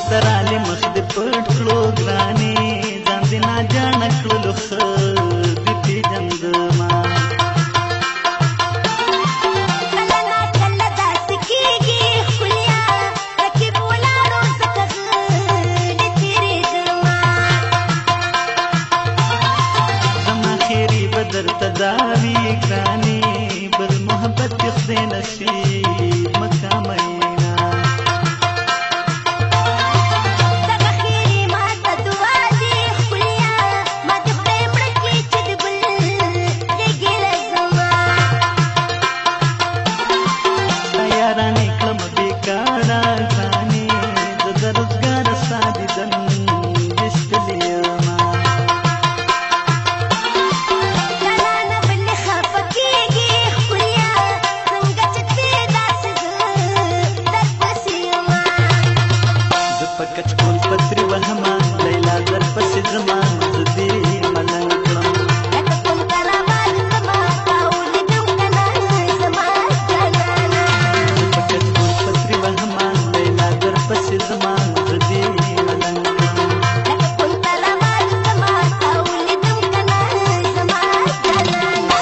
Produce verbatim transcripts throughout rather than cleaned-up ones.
درالې مخ دې پټ کړو ګرانې ځان دې ناجانه کړلو ښه دې پېژندما درته داوي ګرانې بل محبت دې خدای نصیب مکه مینا دغه خیرې ماته دعا دې ښکلیا ما دې خدای مړه کړې چې د بل غېږې زما ستا یارانې کړم بېکاره ګرانې زه د روزګار ستا دیدن ویستلې یمه کچکول پتری وهما لیلا در پسې زما زه دې ملنګ کړم لکه کوم کرامات زما تا ولیدم کنه زما جانانه زه په کچکول پتری وهما لیلا در پسې زما زه دې ملنګ کړم لکه کوم کرامات زما تا ولیدم کنه زما جانانه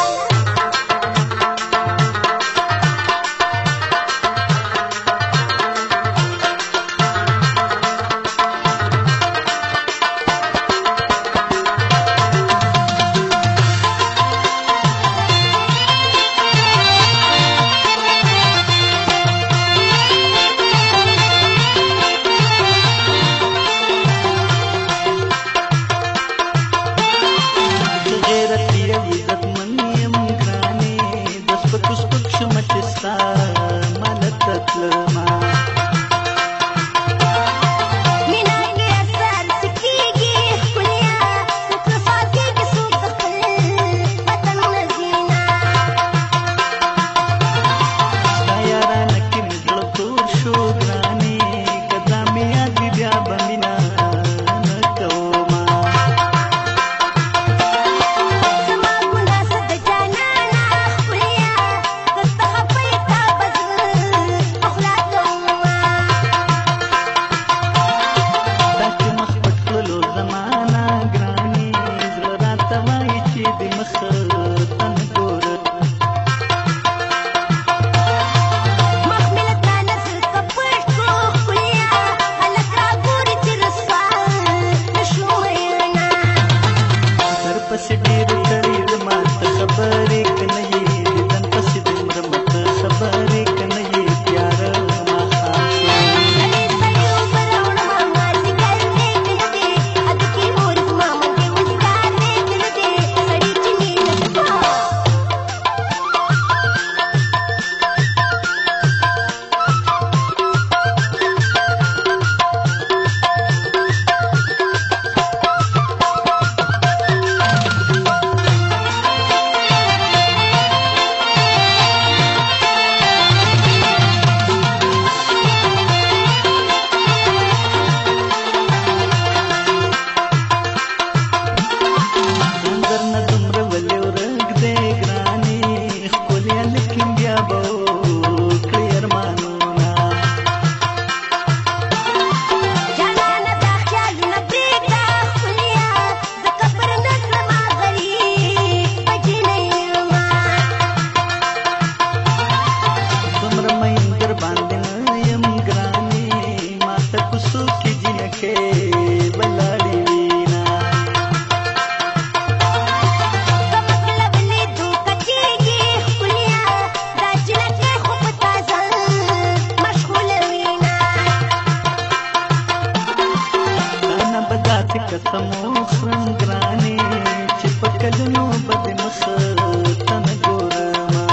قسم وخورم ګرانې چې په کلونو به دې مخه ته نه ګورمه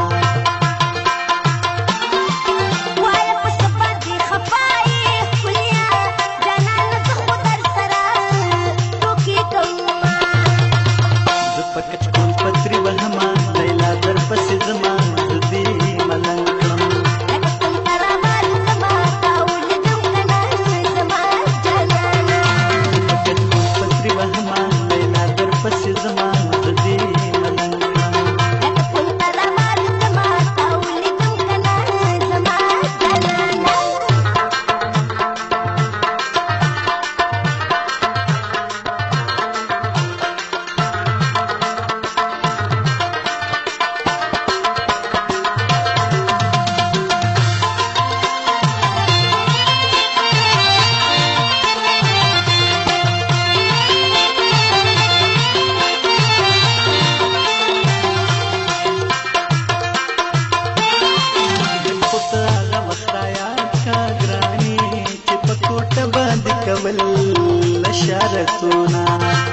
وايه په څه باندې خفا یې ښکلیا جانانه زه خو در سره ټوکې کومه زه په کچکول پتري وهمه لیلا در پسې ځمه زه دې ملنګ کړم لکه کوم کرامات زما تا ولیدم کنه زما جانانه وهما لیلا در پسې زما زه دې بشارتونه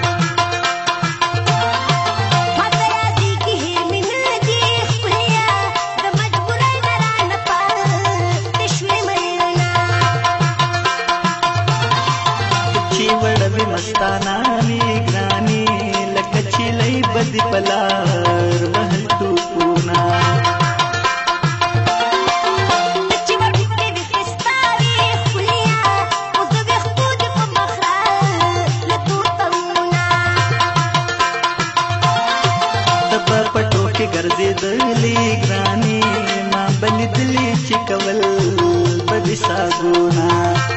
مستانا می ګرانی لکه چیلې بدی پلار محل ټوپونا چې ورته د فستاوي خلیا او د وختو د په مخرا لتو تمنا د پټو کې ګرځې دلی ګرانی ما بلیدلی چې کول بدی ساګونا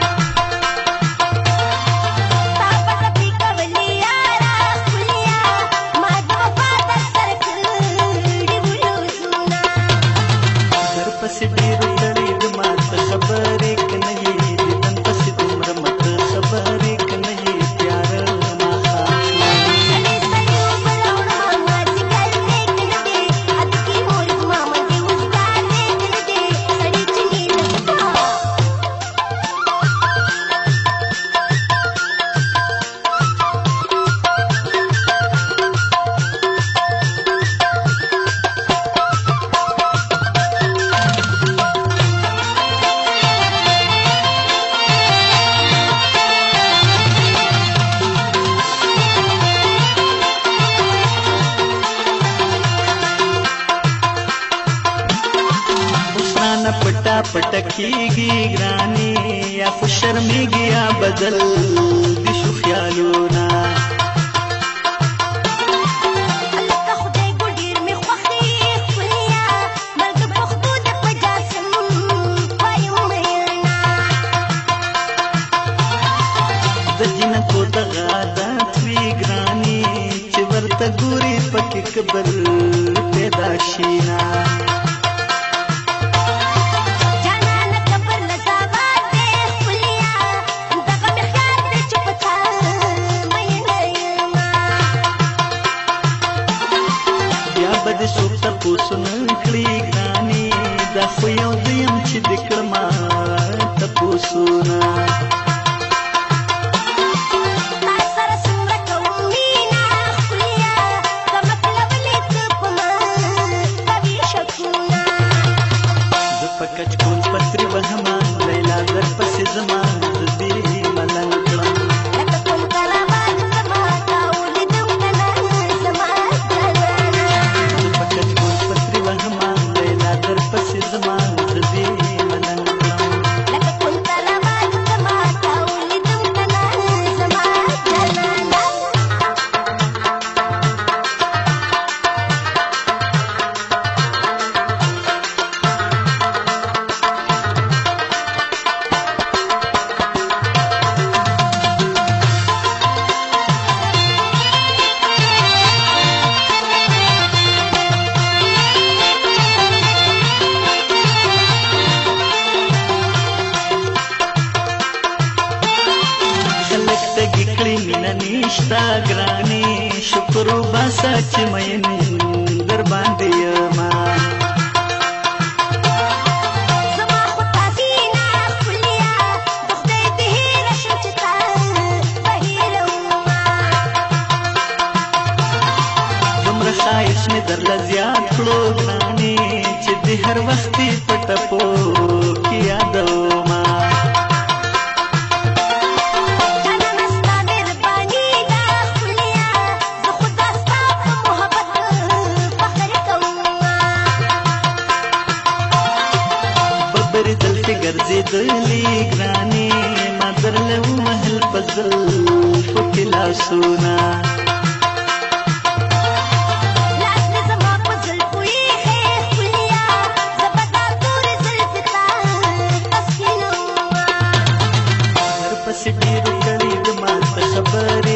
پټا پټکیږي ګرانی یا خو شرمېږي یا بدل دي شو خیالونه الله خدای ګډیر می خوخي خلیا مرګ پختو د پجاسم وایم مینا د جنکو د غادات وی ګرانی چې ورته ګوري پکې کبر پیدا شینا د څوک تپوسو نه کړي ګراني دا خو یو دیم چې د کړما تپوسونه ما سره څومره کوم مینا خلیا که مطلب لیک په ما کوي شکونه زه په کچکول پتري وهما لیلا در پسې زما زه دې ملنګ کړم لکه کوم کلامات زما تا ولیدم کنه زما نشتا ګرانی شکر وباسه چې مین در باندې یما زما خو تاسینا خلیا د خدای د هیره شم چې تا بهیروما دومره ښایست مې درله زیات کړو ګرانی چې د هر وخت په ټپو کې یادوما ګرځېدلې ګراني ما درله ومهل په زلفو کې لاسونه لاس مې زما په زلفو ایښی خلیا زه به دا تورې زلفې تا تسکینومه هر پسې ډېرې کړې د ما ته خبرې